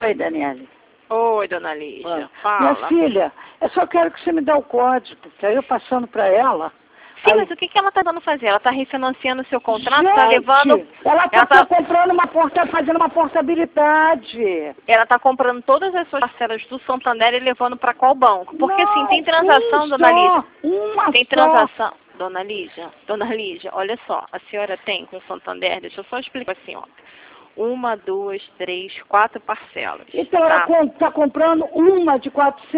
Oi, Daniele. Oi, dona Lígia. Fala. Minha filha, eu só quero que você me dê o código, que aí eu passando para ela. Sim, aí... mas o que ela está dando fazer? Ela está refinanciando o seu contrato, Gente, está levando... Ela está comprando fazendo uma portabilidade. Ela está comprando todas as suas parcelas do Santander e levando para qual banco? Porque não, assim, tem transação, dona Lígia. Tem só. transação. Dona Lígia, olha só, a senhora tem com o Santander, deixa eu só explicar a senhora. 1, 2, 3, 4 parcelas. Então tá? ela está comprando uma de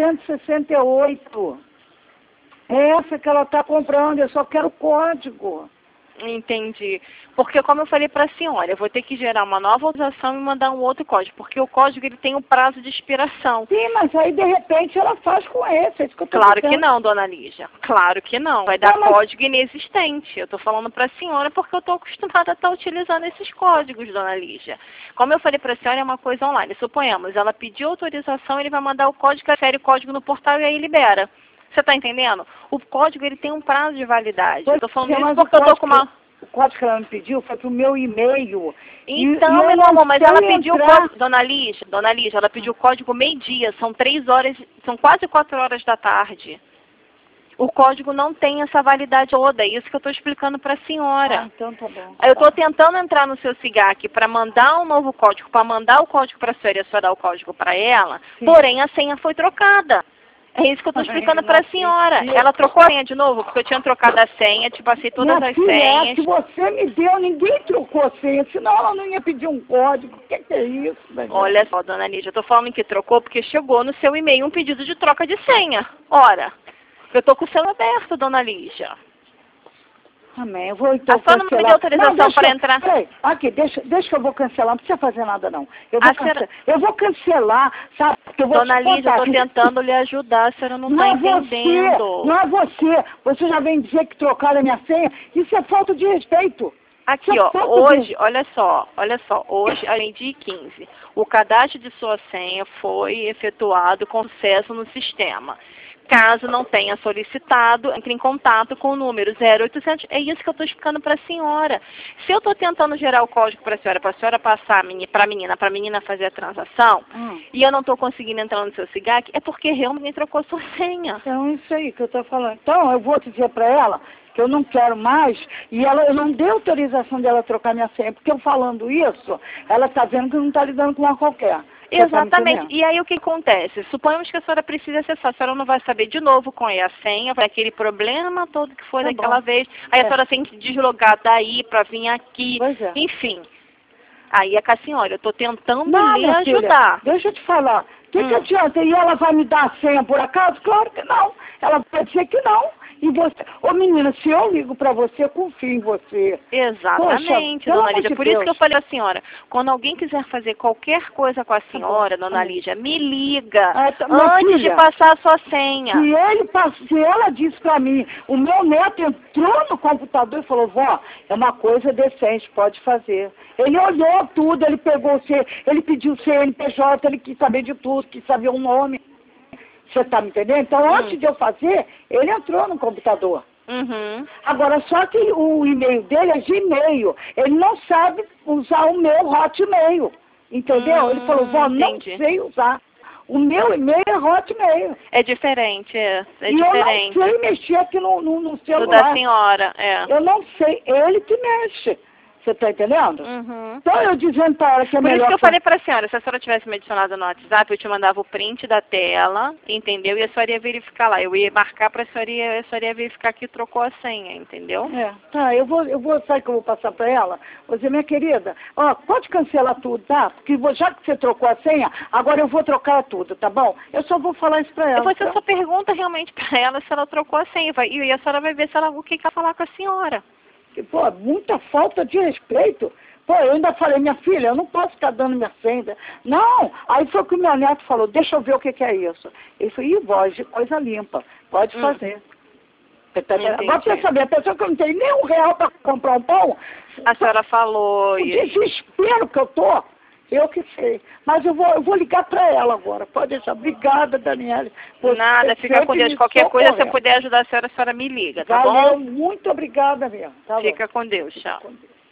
468. Essa que ela está comprando, eu só quero o código. Entendi. Porque como eu falei para a senhora, eu vou ter que gerar uma nova autorização e mandar um outro código, porque o código ele tem um prazo de expiração. Sim, mas aí de repente ela faz com esse, é isso que eu tô Claro dizendo. que não, dona Lígia. Claro que não. Vai dar código inexistente. Eu estou falando para a senhora porque eu estou acostumada a estar utilizando esses códigos, dona Lígia. Como eu falei para a senhora, é uma coisa online. Suponhamos, ela pediu autorização, ele vai mandar o código, afere o código no portal e aí libera. Você está entendendo? O código ele tem um prazo de validade. Eu estou falando isso porque eu estou com uma... O código que ela me pediu foi pro meu e-mail. Então, meu amor, mas ela pediu o código... Dona Lígia, ela pediu o código meio-dia. São 3 horas, são quase 4 horas da tarde. O código não tem essa validade toda, é isso que eu estou explicando para a senhora. Ah, então tá bom. Eu estou tentando entrar no seu SIGAC para mandar um novo código, para mandar o código para a senhora e a senhora dar o código para ela, sim. Porém a senha foi trocada. É isso que eu estou explicando para a senhora. Ela trocou a senha de novo, porque eu tinha trocado a senha, te passei todas as senhas. Se você me deu, ninguém trocou a senha, senão ela não ia pedir um código. O que é isso, Daniela? Olha só, dona Lígia, eu estou falando que trocou porque chegou no seu e-mail um pedido de troca de senha. Ora, eu estou com o celular aberto, dona Lígia. Amém. Eu vou então cancelar. A senhora não me deu autorização para entrar. Peraí, aqui, deixa que eu vou cancelar. Não precisa fazer nada, não. Eu vou cancelar, sabe? Dona Lígia, eu estou tentando lhe ajudar, a senhora não está entendendo. Não é você. Você já vem dizer que trocaram a minha senha. Isso é falta de respeito. Aqui, ó, hoje, olha só, hoje, além de 15, o cadastro de sua senha foi efetuado com sucesso no sistema. Caso não tenha solicitado, entre em contato com o número 0800. É isso que eu estou explicando para a senhora. Se eu estou tentando gerar o código para a senhora passar para a menina fazer a transação, e eu não estou conseguindo entrar no seu SIGAC, é porque realmente trocou sua senha. Então, isso aí que eu estou falando. Então, eu vou dizer para ela que eu não quero mais, e eu não dei autorização dela trocar minha senha, porque eu falando isso, ela está vendo que não está lidando com uma qualquer. Exatamente. E aí o que acontece? Suponhamos que a senhora precisa acessar, a senhora não vai saber de novo qual é a senha, vai aquele problema todo que foi daquela vez, aí a senhora tem que deslogar daí para vir aqui, enfim. Aí é com a senhora, eu estou tentando lhe ajudar. Filha, deixa eu te falar, o que adianta? E ela vai me dar a senha por acaso? Claro que não. Ela vai dizer que não. E você, menina, se eu ligo pra você, eu confio em você. Exatamente, poxa, dona Lígia. Por isso que eu falei pra senhora, quando alguém quiser fazer qualquer coisa com a senhora, dona Lígia, me liga antes de passar a sua senha. Se ela disse pra mim, o meu neto entrou no computador e falou, vó, é uma coisa decente, pode fazer. Ele olhou tudo, ele pegou ele pediu o CNPJ, ele quis saber de tudo, quis saber o nome. Você está me entendendo? Então, antes de eu fazer, ele entrou no computador. Agora, só que o e-mail dele é Gmail. Ele não sabe usar o meu Hotmail. Entendeu? Ele falou, vó, não sei usar. O meu e-mail é Hotmail. É diferente, é diferente. Eu não sei mexer aqui no celular. O da senhora, Eu não sei, ele que mexe. Você está entendendo? Então eu dizendo para ela que é melhor... Por isso que eu falei para a senhora, se a senhora tivesse me adicionado no WhatsApp, eu te mandava o print da tela, entendeu? E a senhora ia verificar lá. Eu ia marcar para a senhora ia verificar que trocou a senha, entendeu? Tá, eu vou, sabe que eu vou passar para ela? Vou dizer, minha querida, ó, pode cancelar tudo, tá? Porque já que você trocou a senha, agora eu vou trocar tudo, tá bom? Eu só vou falar isso para ela. Você só pergunta realmente para ela se ela trocou a senha, e a senhora vai ver se ela, o que ela falar com a senhora. Pô, muita falta de respeito. Pô, eu ainda falei, minha filha, eu não posso ficar dando minha senha. Não, aí foi que o meu neto falou, deixa eu ver o que é isso. Ele falou, voz de coisa limpa, pode fazer. Agora pra saber, a pessoa que eu não tenho nem R$1 para comprar um pão. A senhora falou. O desespero que eu tô, eu que sei. Mas eu vou ligar para ela agora. Pode deixar. Obrigada, Daniela. Nada, fica com Deus. Qualquer coisa, se eu puder ajudar a senhora me liga, tá bom? Muito obrigada mesmo. Fica com Deus, tchau.